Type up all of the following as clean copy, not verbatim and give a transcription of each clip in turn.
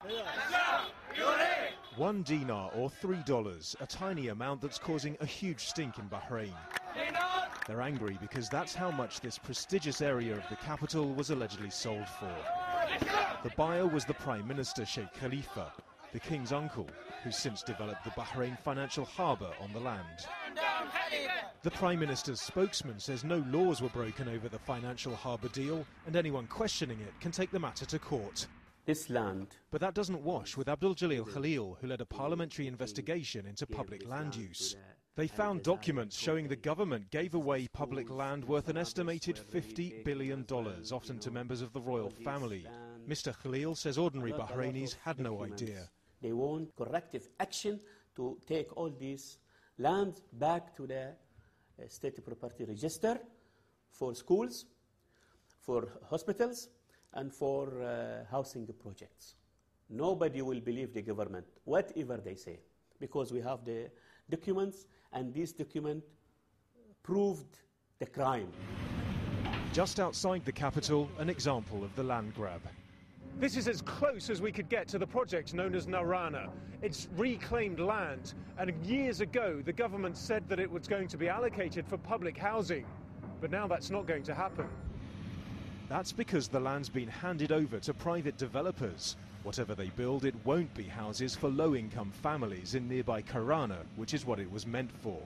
1 dinar or $3, a tiny amount that's causing a huge stink in Bahrain. They're angry because that's how much this prestigious area of the capital was allegedly sold for. The buyer was the Prime Minister Sheikh Khalifa, the king's uncle, who's since developed the Bahrain financial harbour on the land. The Prime Minister's spokesman says no laws were broken over the financial harbour deal, and anyone questioning it can take the matter to court. This land. But that doesn't wash with Abdul Jalil Khalil, who led a parliamentary investigation into public land use. They found documents showing the government gave away public land worth an estimated $50 billion, often to members of the royal family. Mr. Khalil says ordinary Bahrainis had no idea. They want corrective action to take all these lands back to the state property register for schools, for hospitals, and for housing projects. Nobody will believe the government, whatever they say, because we have the documents, and this document proved the crime. Just outside the capital, an example of the land grab. This is as close as we could get to the project known as Narana. It's reclaimed land, and years ago the government said that it was going to be allocated for public housing, but now that's not going to happen. That's because the land's been handed over to private developers. Whatever they build, it won't be houses for low-income families in nearby Karana, which is what it was meant for.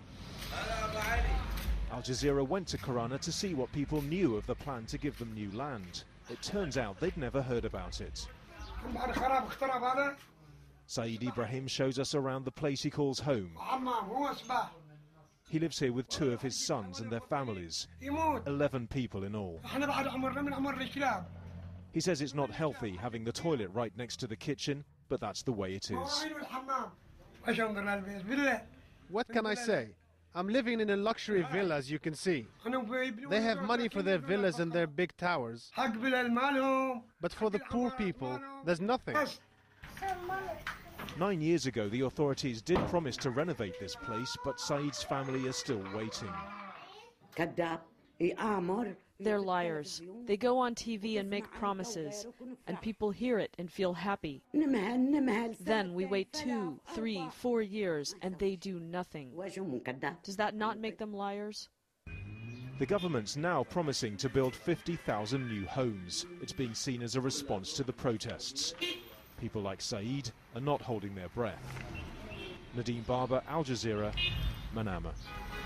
Al Jazeera went to Karana to see what people knew of the plan to give them new land. It turns out they'd never heard about it. Saeed Ibrahim shows us around the place he calls home. He lives here with 2 of his sons and their families, 11 people in all. He says it's not healthy having the toilet right next to the kitchen, but that's the way it is. What can I say? I'm living in a luxury villa, as you can see. They have money for their villas and their big towers. But for the poor people, there's nothing. 9 years ago, the authorities did promise to renovate this place, but Saeed's family is still waiting. They're liars. They go on TV and make promises, and people hear it and feel happy. Then we wait 2, 3, 4 years, and they do nothing. Does that not make them liars? The government's now promising to build 50,000 new homes. It's being seen as a response to the protests. People like Saeed are not holding their breath. Nadeem Barber, Al Jazeera, Manama.